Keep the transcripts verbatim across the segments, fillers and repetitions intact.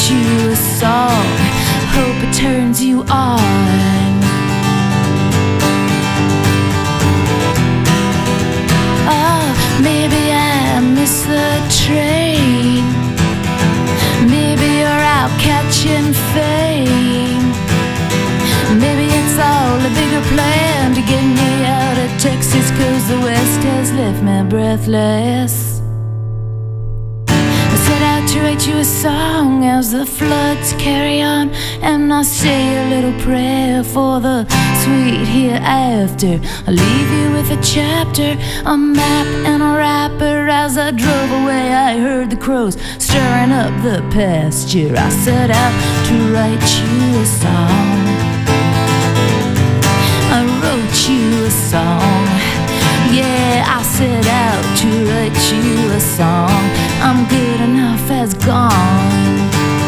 you a song. Hope it turns you on. Oh, maybe I miss the train. Maybe you're out catching fame. Maybe it's all a bigger plan to get me out of Texas, 'cause the West has left me breathless. I set out to write you a song as the floods carry on, and I say a little prayer for the sweet hereafter. I leave you with a chapter, a map and a wrapper. As I drove away I heard the crows stirring up the pasture. I set out to write you a song. I wrote you a song. Yeah, I set out to write you a song. I'm good enough as gone.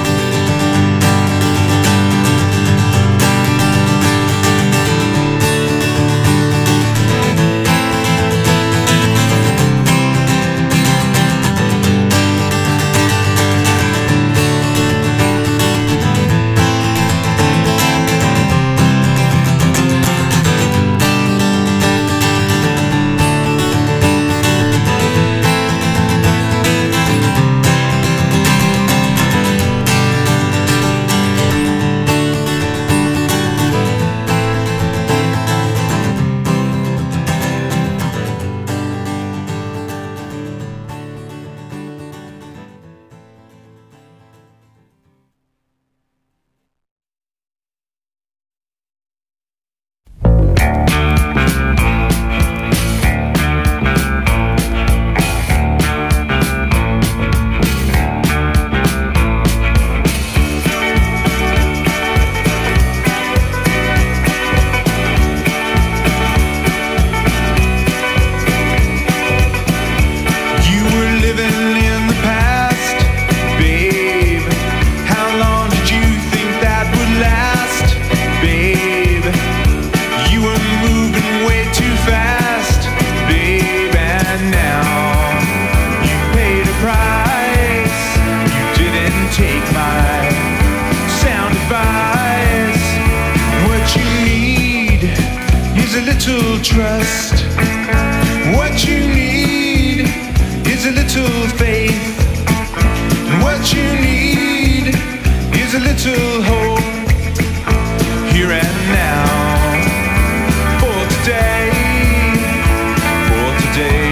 Trust. What you need is a little faith. And what you need is a little hope. Here and now. For today. For today.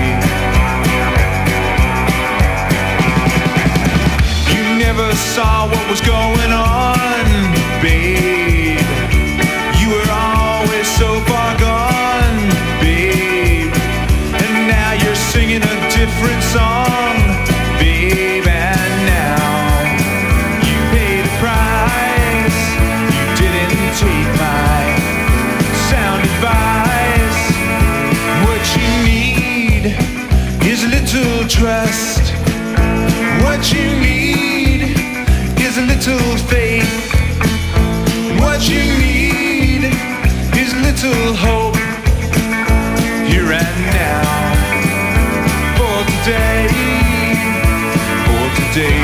You never saw what was going on, babe. You were always so far gone, babe. And now you're singing a different song, babe. And now you paid a price. You didn't take my sound advice. What you need is a little trust. What you need is a little faith. What you need is a little hope. Here and now. For today. For today.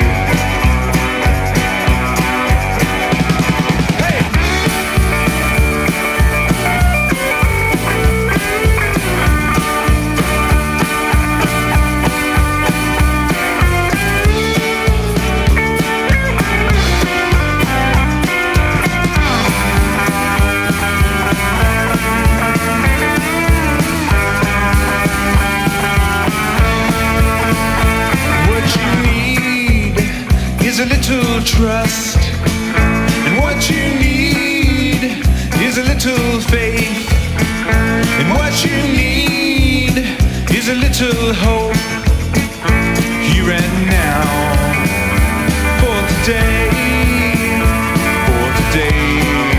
A little trust, and what you need is a little faith, and what you need is a little hope. Here and now. For today. For today.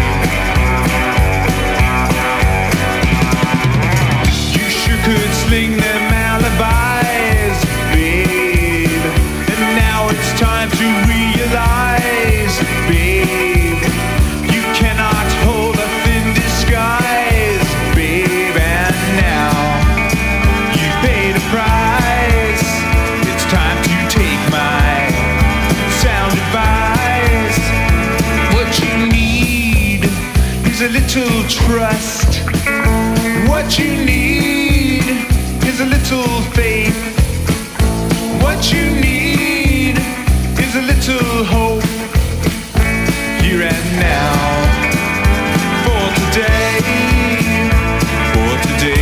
You sure could sling them alibis, babe. And now it's time to realize, babe, you cannot hold a thin disguise, babe. And now you paid a price. trust. What you need is a little faith. What you need is a little hope. Here and now, for today, for today.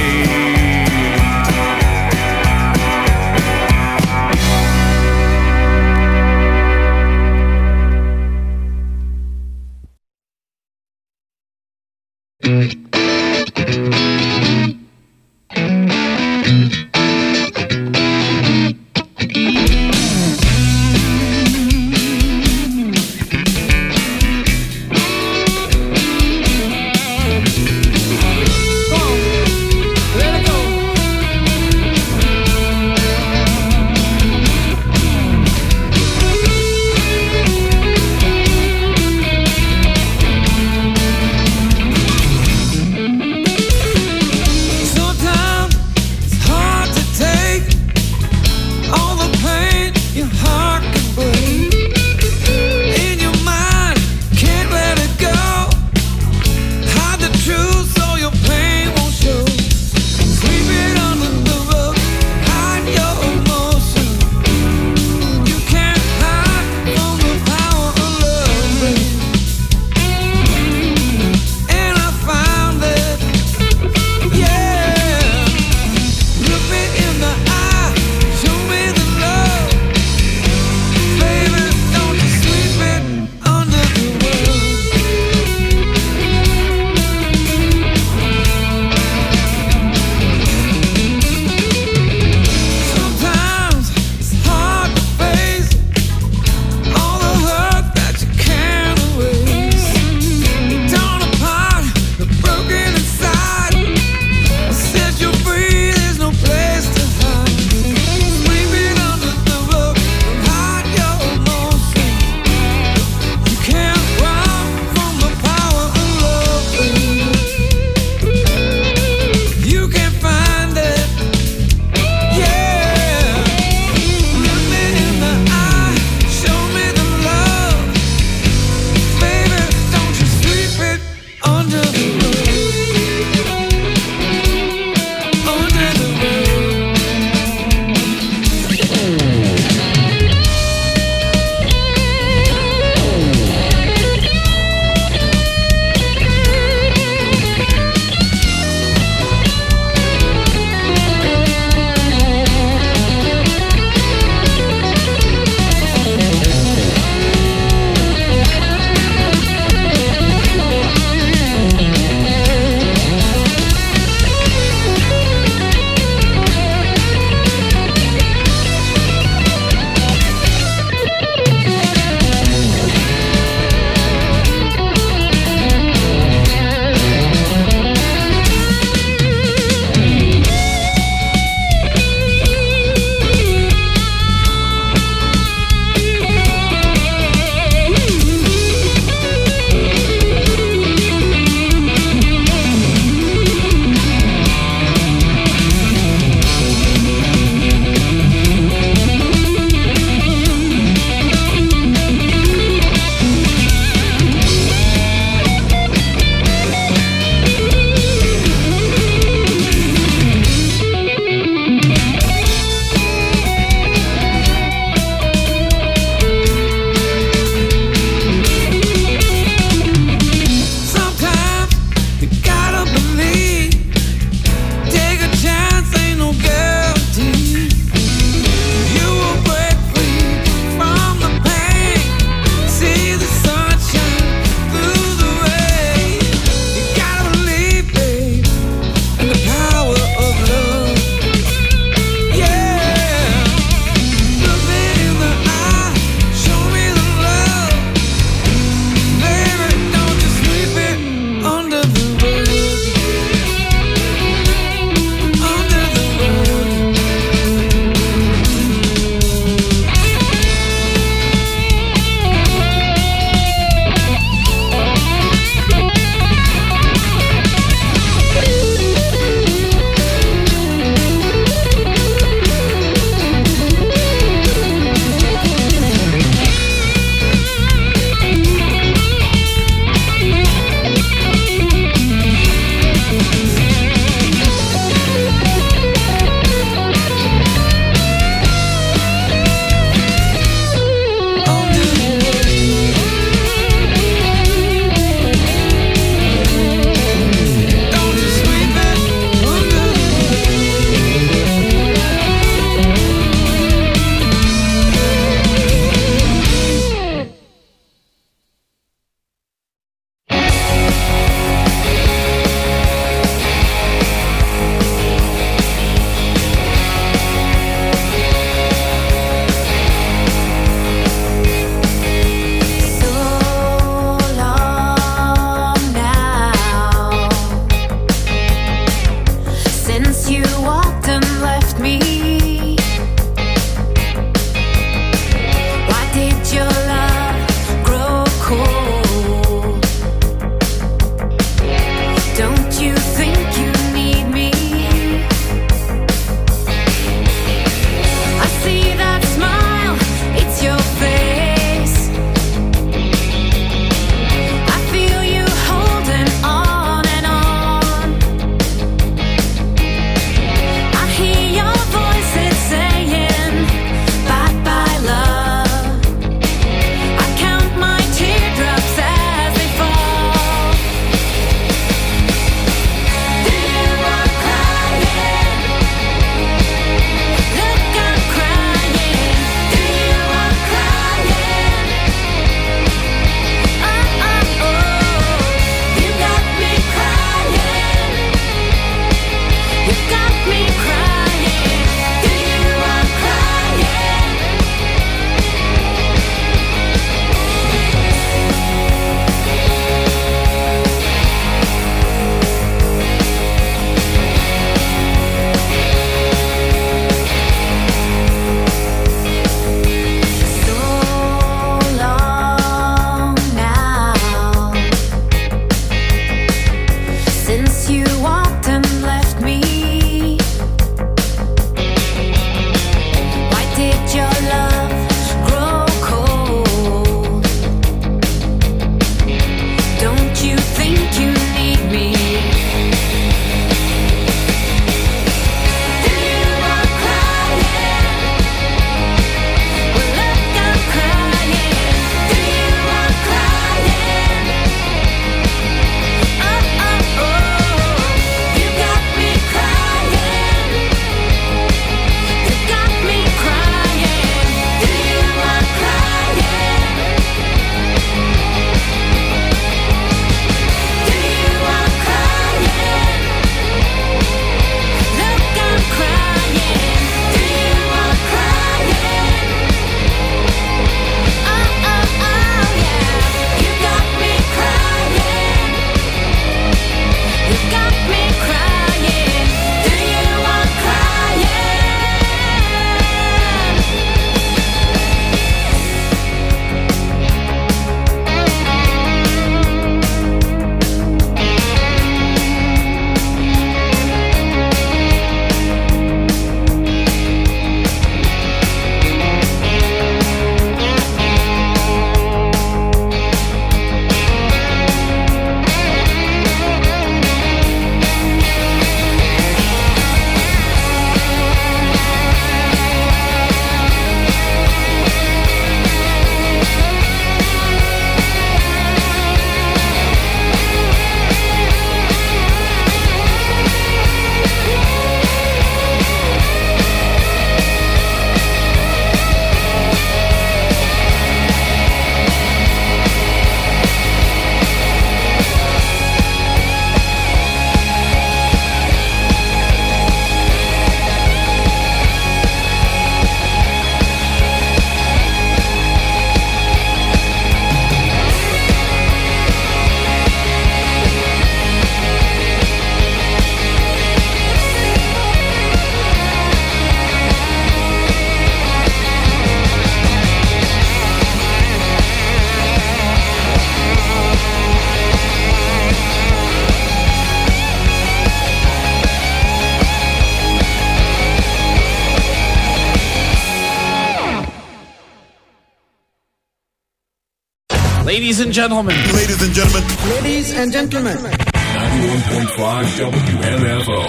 Ladies and gentlemen. Ladies and gentlemen. Ladies and gentlemen. ninety-one point five W M F O.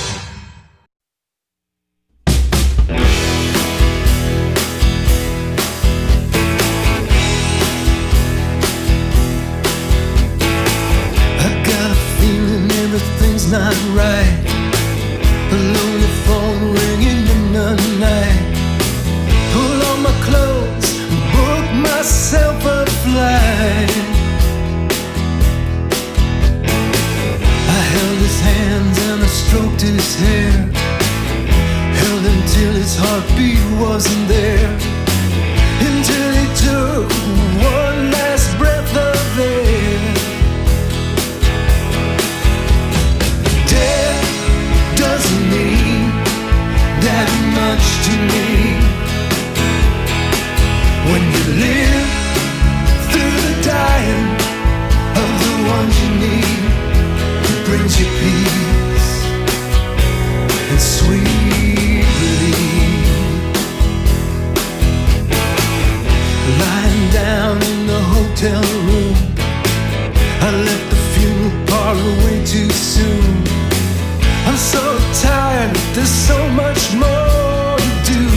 I got a feeling everything's not right. A lonely phone ringing in the night. Pull on my clothes, book myself a flight. I held his hands and I stroked his hair. Held him till his heartbeat wasn't there. Until he took one last breath of air. Death doesn't mean that much to me. When you live through the dying of the ones you need, it brings you peace and sweet relief. Lying down in the hotel room, I left the funeral parlor way too soon. I'm so tired, there's so much more to do.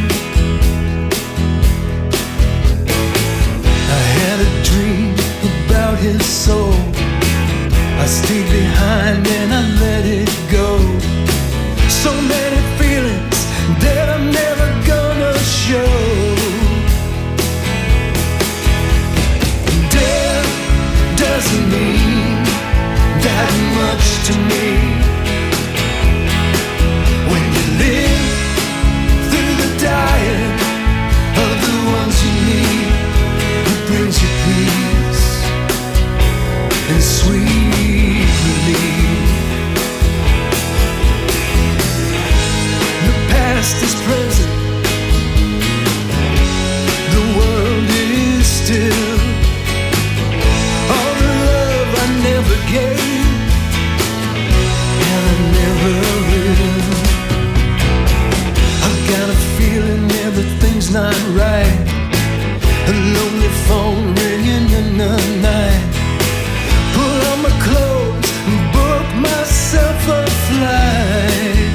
I had a dream about his soul. I stayed behind and I let it go. So many feelings that I'm never gonna show. Death doesn't mean that much to me. When you live through the dying of the ones you need, it brings you peace and sweet relief. The past is present, the world is still. All the love I never gave, and I never will. I've got a feeling everything's not right. A lonely phone ringing in the night. Pull on my clothes and book myself a flight.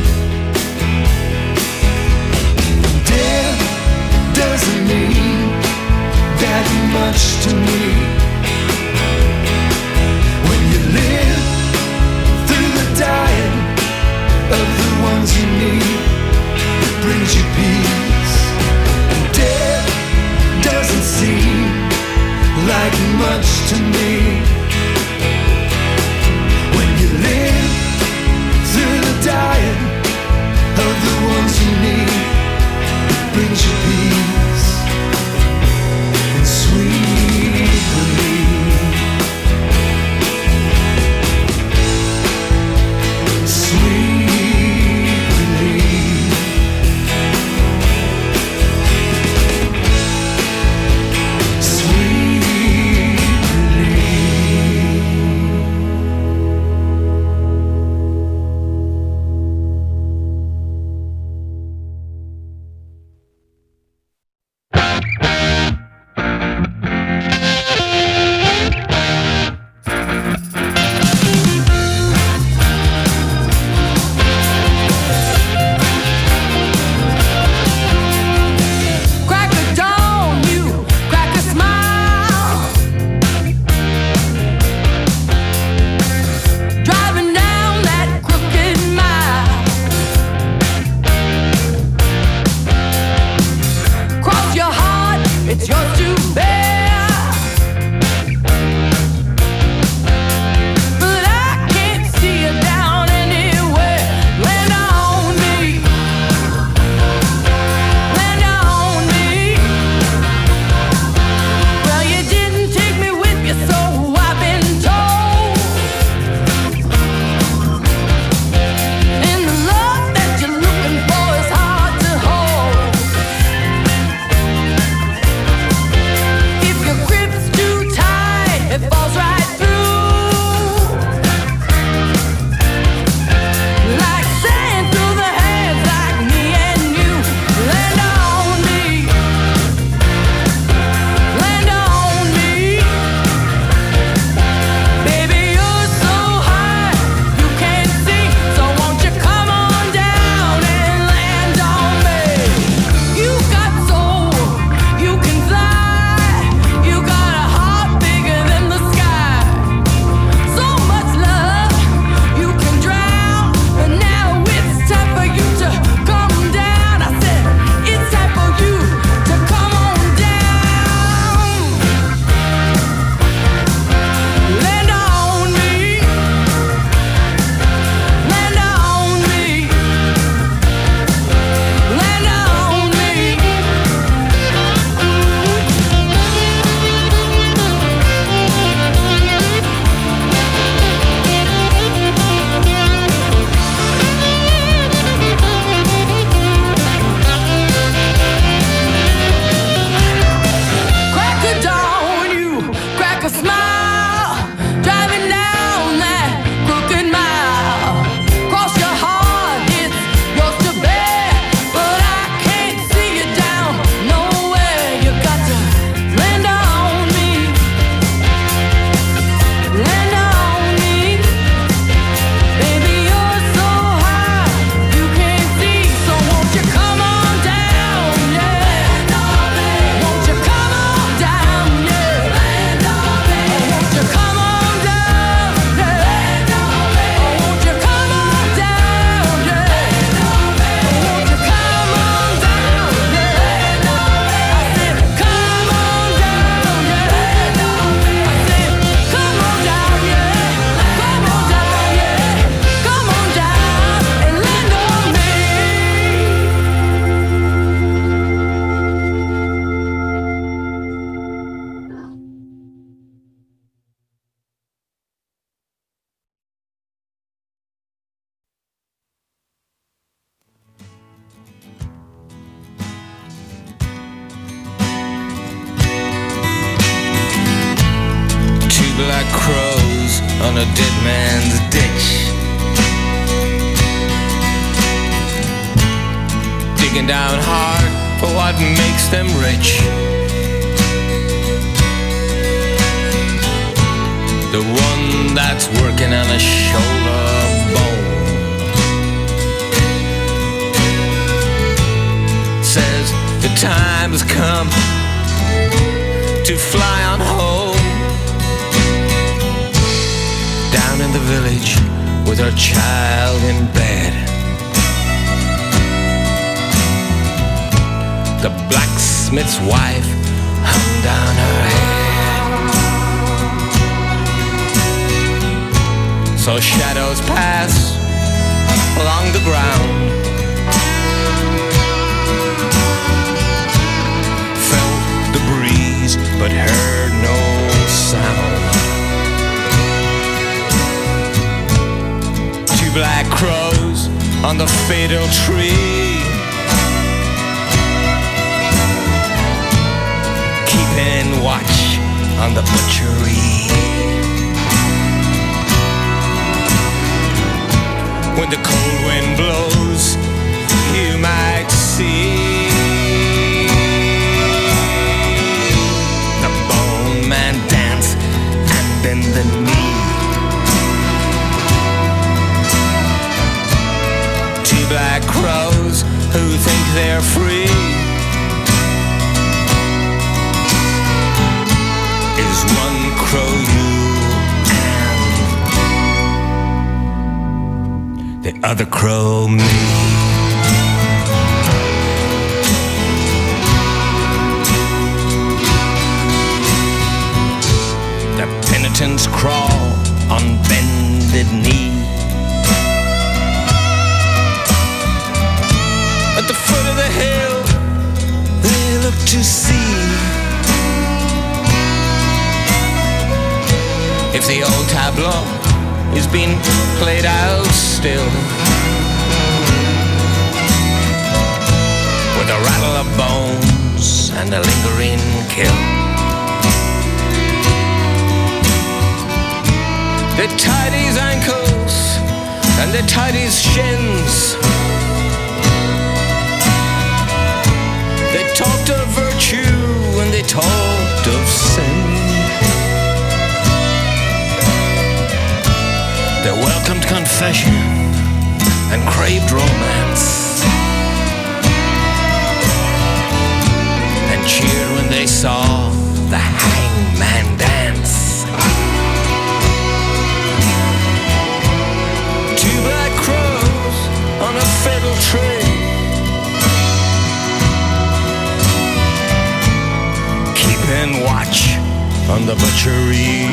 Death doesn't mean that much to me. When you live through the dying of the ones you need, it brings you peace. And death doesn't seem black crows on a dead man's ditch, digging down hard for what makes them rich. The one that's working on a shoulder bone says the time has come to fly on home, down in the village with her child in bed. The blacksmith's wife hung down her head. So shadows pass along the ground, felt the breeze but heard no sound. Two black crows on the fatal tree, keeping watch on the butchery. When the cold wind blows, you might see the bone man dance and bend the knee. Two black crows who think they're free is one crow you and the other crow me. The penitents crawl on bended knee. At the foot of the hill they look to see if the old tableau is being played out still, with a rattle of bones and a lingering kill. They tied his ankles and they tied his shins. They talked of virtue and they talked of sin. They welcomed confession and craved romance, and cheered when they saw the hangman dance. Two black crows on a fatal tree, keeping watch on the butchery.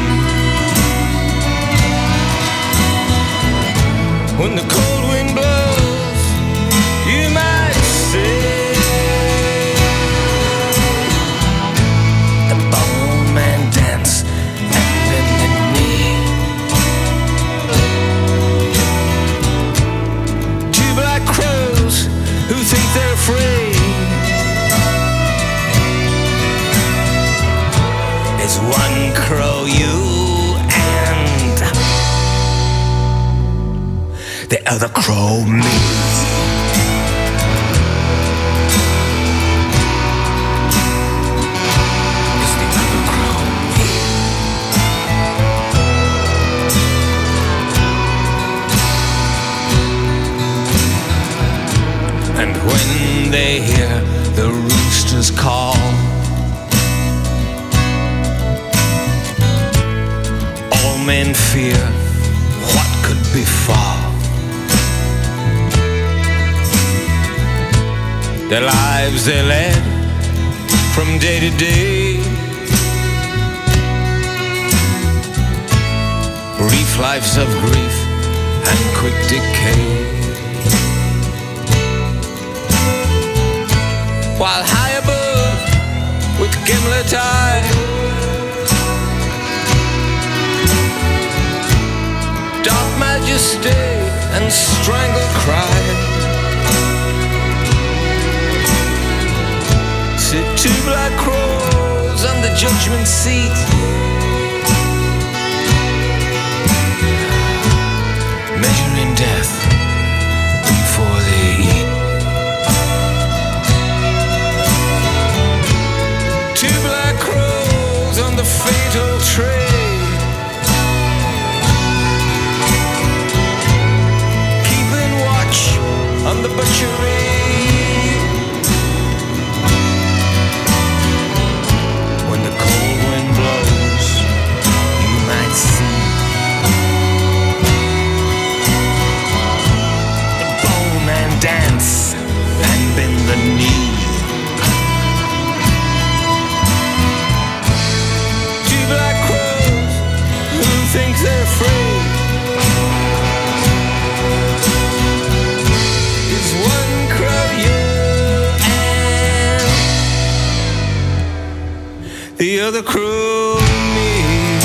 When the cold wind blows, you might see the bone man dance and bend the knee. Two black crows who think they're free is one crow you and the other crow me. It's the other crow me. And when they hear the roosters call, all men fear what could befall. The lives they led from day to day, brief lives of grief and quick decay. While high above with gimlet eye, dark majesty and strangled cry, sit two black crows on the judgment seat, You're the cruel me.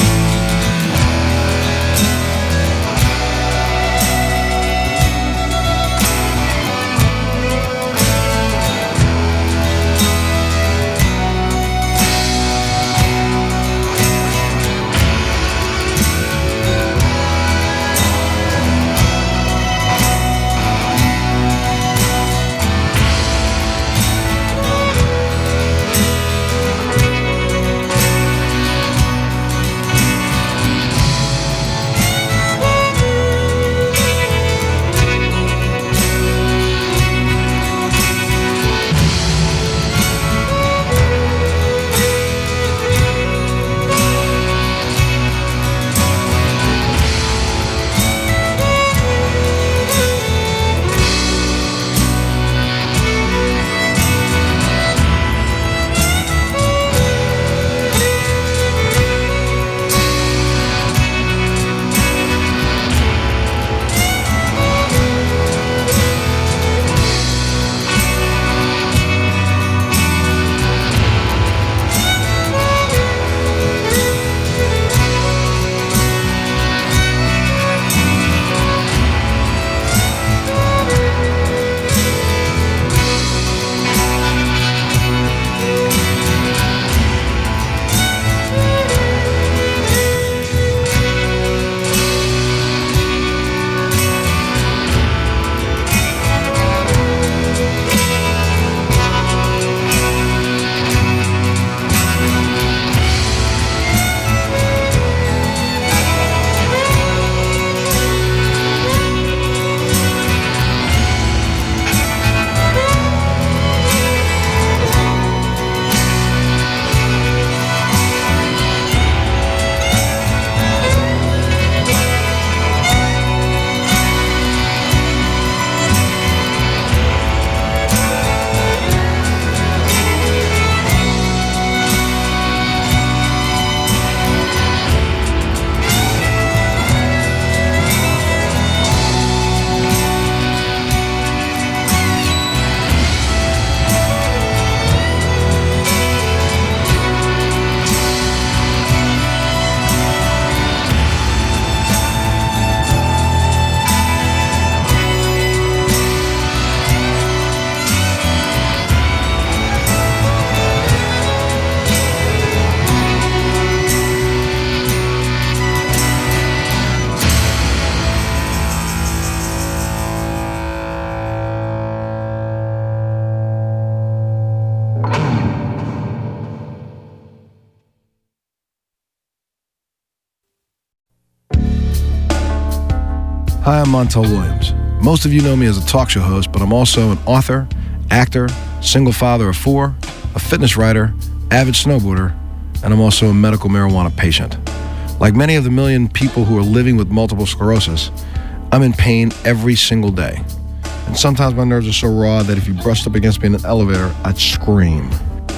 Hi, I'm Montel Williams. Most of you know me as a talk show host, but I'm also an author, actor, single father of four, a fitness writer, avid snowboarder, and I'm also a medical marijuana patient. Like many of the million people who are living with multiple sclerosis, I'm in pain every single day. And sometimes my nerves are so raw that if you brushed up against me in an elevator, I'd scream.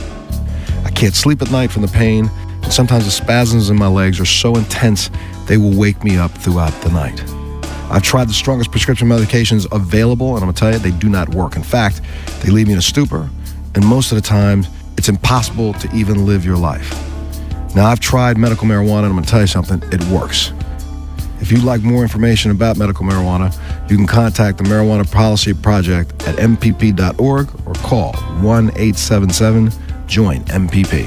I can't sleep at night from the pain, and sometimes the spasms in my legs are so intense they will wake me up throughout the night. I've tried the strongest prescription medications available, and I'm gonna tell you, they do not work. In fact, they leave me in a stupor, and most of the time, it's impossible to even live your life. Now, I've tried medical marijuana, and I'm gonna tell you something, it works. If you'd like more information about medical marijuana, you can contact the Marijuana Policy Project at M P P dot org or call one eight seven seven join M P P.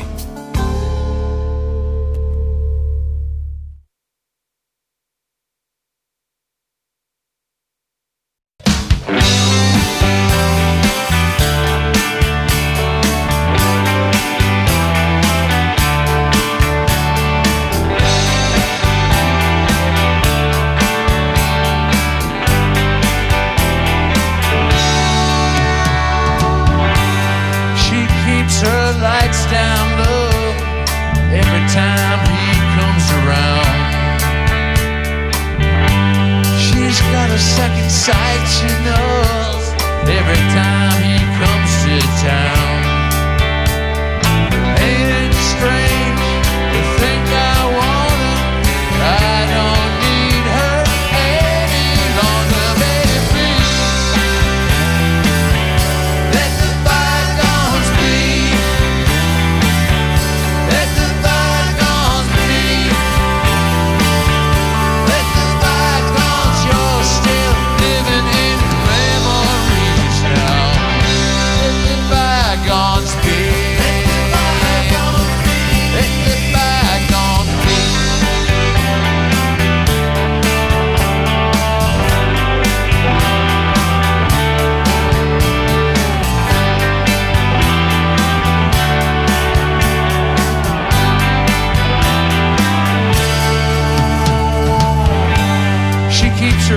Let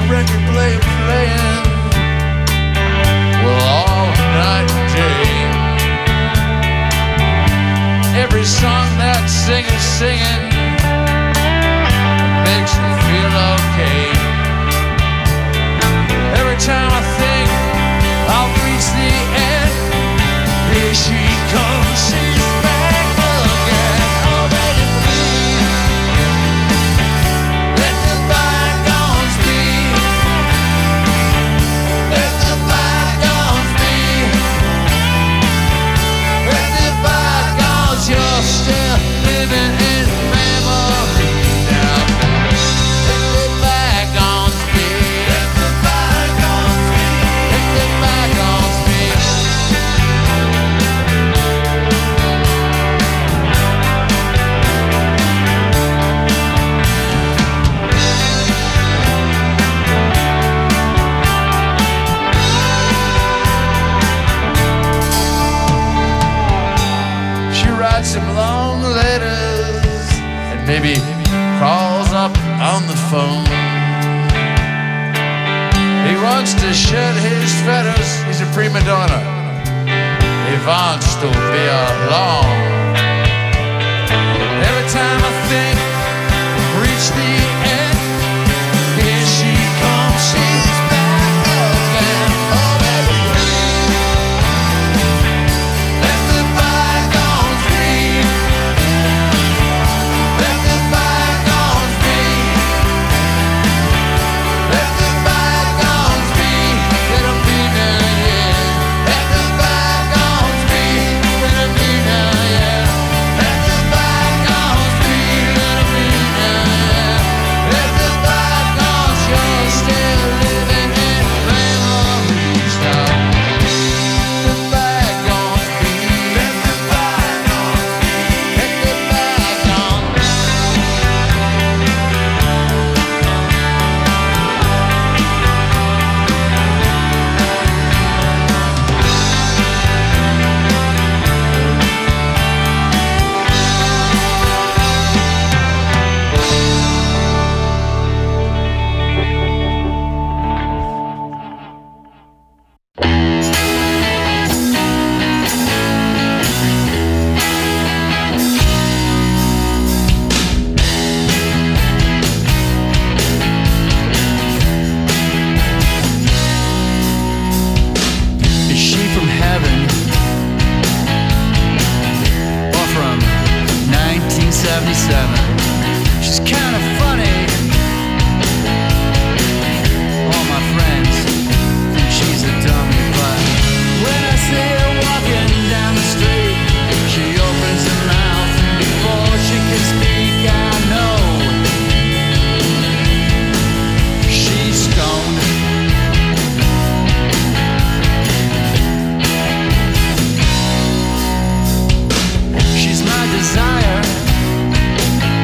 record player playing, well, all night and day. Every song that singer's singing makes me feel okay. Every time I think I'll reach the end, here she comes, she's back again. Oh, baby, please, let the bygones be. Let the bygones be. Let the bygones, you're still living in memory now. Let the bygones be. Let the bygones be. Let the bygones be. She writes some long letters and maybe calls up on the phone. He wants to shed his feathers, he's a prima donna. He wants to be alone. Every time I think I've reached the end, here she comes, she's back again. Oh, baby, please, let the bygones be. Let the bygones be. Let the bygones be. Let them be now, yeah. Let the bygones be. Let them be now, yeah. Let the bygones be. Let them be now, yeah. Let the bygones, you're still living in memories now. Let the bygones be. Let the bygones be. Let the bygones. Is she from heaven or from nineteen seventy-seven? She's kind of funny. All my friends think she's a dummy, but when I see her walking down the street, she opens her mouth and before she can speak, I know she's stoned. She's my desire.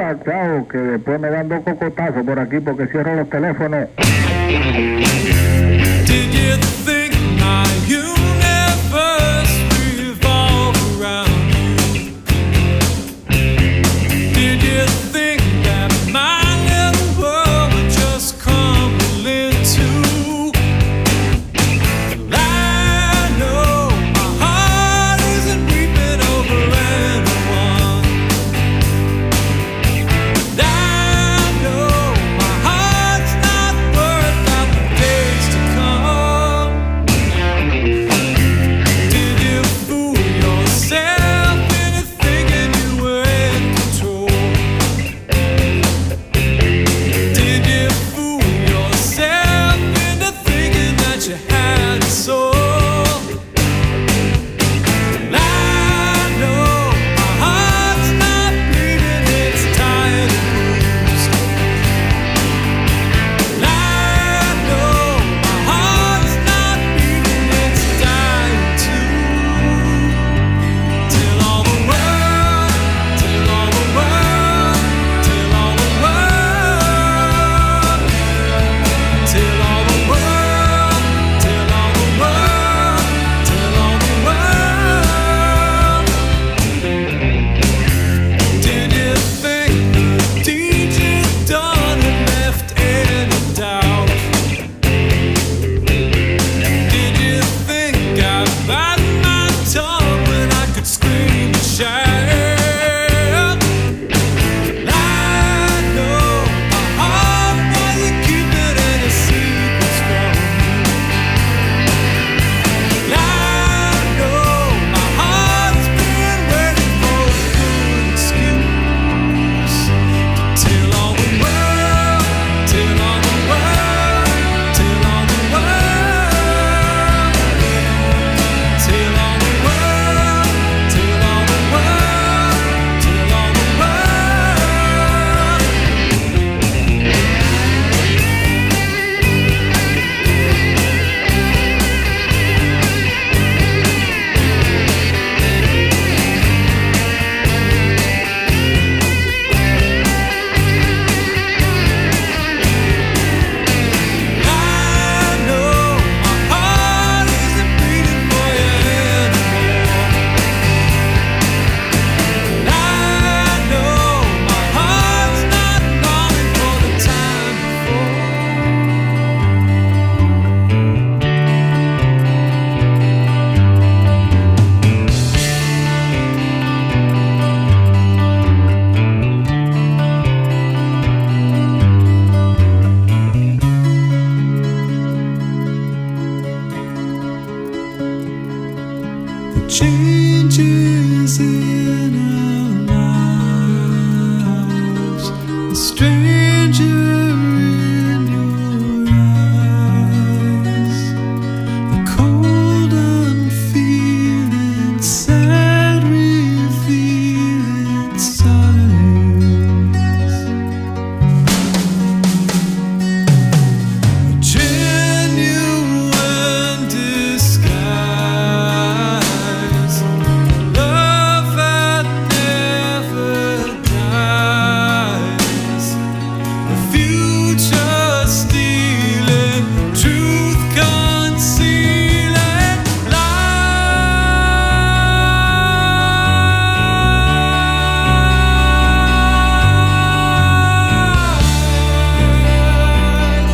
chao, que después me dan dos cocotazos por aquí porque cierro los teléfonos. Did you think my universe revolved around you? Did you think that my little world would just crumble into? I know my heart isn't weeping over anyone. And I know my heart's not worried about the days to come. Did you fool yourself into thinking you were in control? Did you fool yourself into thinking that you had a soul? And I know my heart's not bleeding, it's tired and bruised. And I know my heart's not beating, it's dying too. Till all the world, till all the world, till all the world, till all the world, till all the world, till all the world. Did you think the deed you'd done had left any doubt? Did you think I bite my tongue when I could scream and shout? I know my heart wasn't keeping any secrets from me. I know my heart's been waiting for a good excuse. Till all the world, till all the world, till all the world, till all the world, till all the world, till all the world. I know my heart isn't beating for you anymore. And I know my heart's not longing for the time before. Changes in our lives, a stranger in your eyes, the cold unfeeling, sad revealing signs, a genuine disguise, love that never dies, the future stealing, truth concealing lies.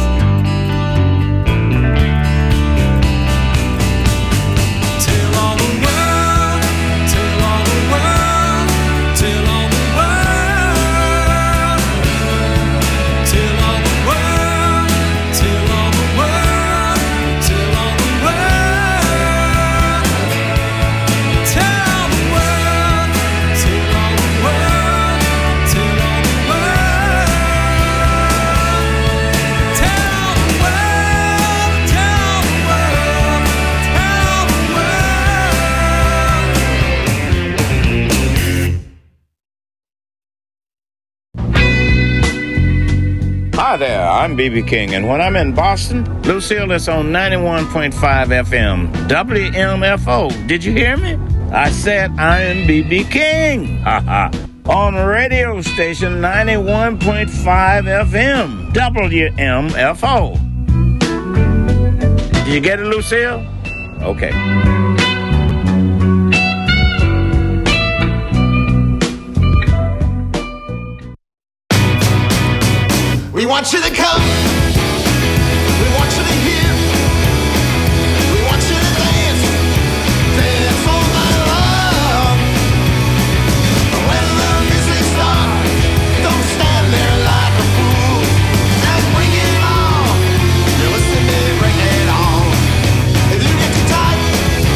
Till all the world, till all the world, till all the world, till all the world, till all the world, till all the world, tell the world, till all the world, till all the world, tell the world, tell the world, tell the Hi there, I'm B B King, and when I'm in Boston, Lucille is on ninety-one point five F M, W M F O. Did you hear me? I said I'm B B King. Ha ha. on radio station ninety-one point five F M, W M F O. Did you get it, Lucille? Okay. We want you to come. We want you to hear. We want you to dance. Dance all night long. When the music starts, don't stand there like a fool. And bring it on. You listen to me, bring it on. If you get too tight,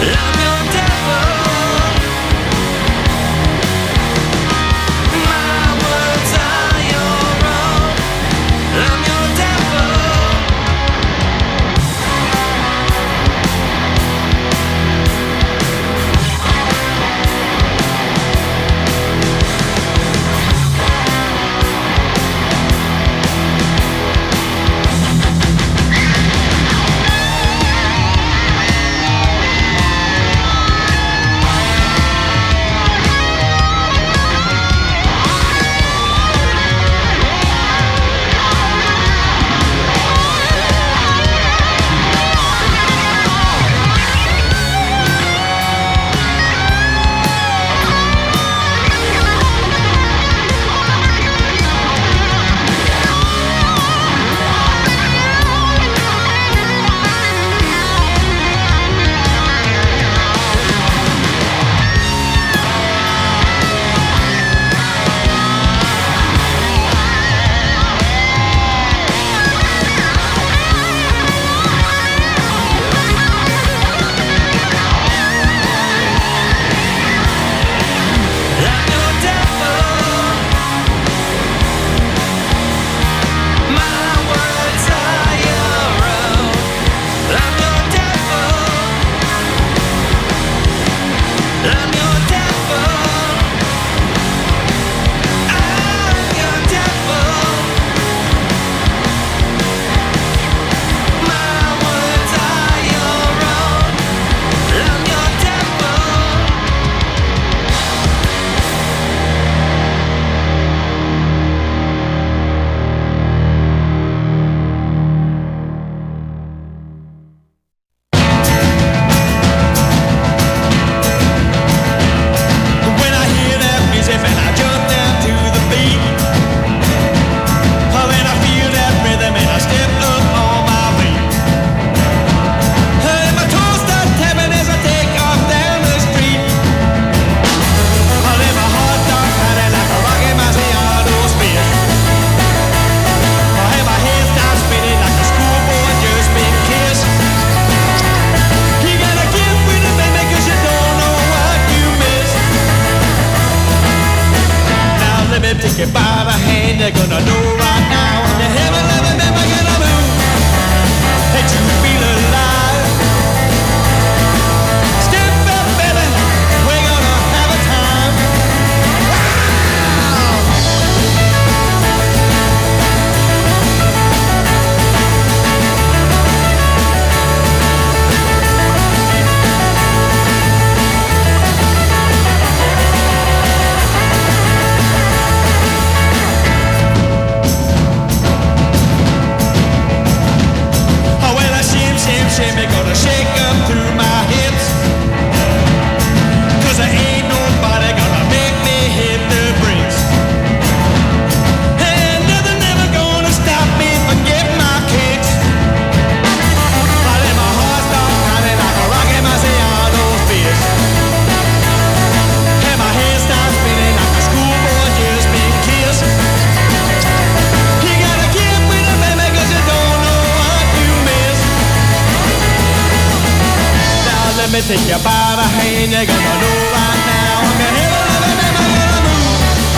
me take you by the hand, you're gonna know right now. I'm gonna hell of a name, I'm gonna move.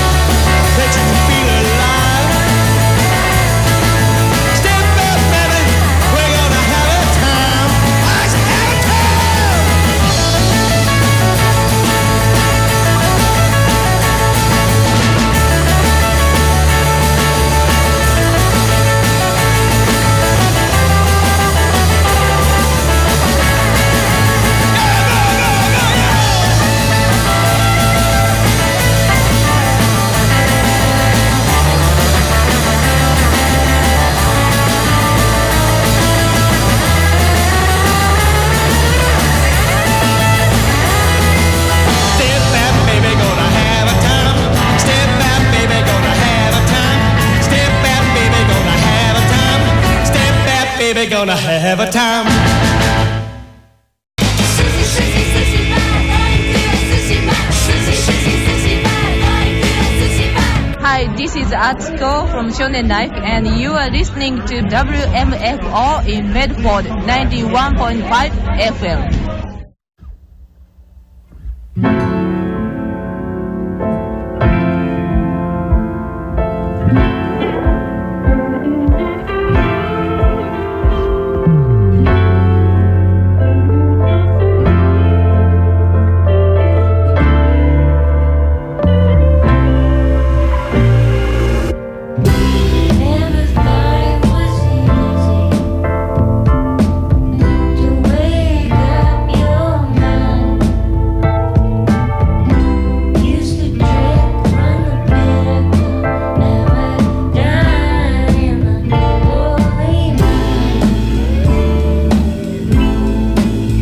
That you can feel alive. Step up, baby, we're gonna have a time. Let's have a time. Gonna have a time. Hi, this is Atsuko from Shonen Life, and you are listening to W M F O in Medford ninety-one point five F M. Bye.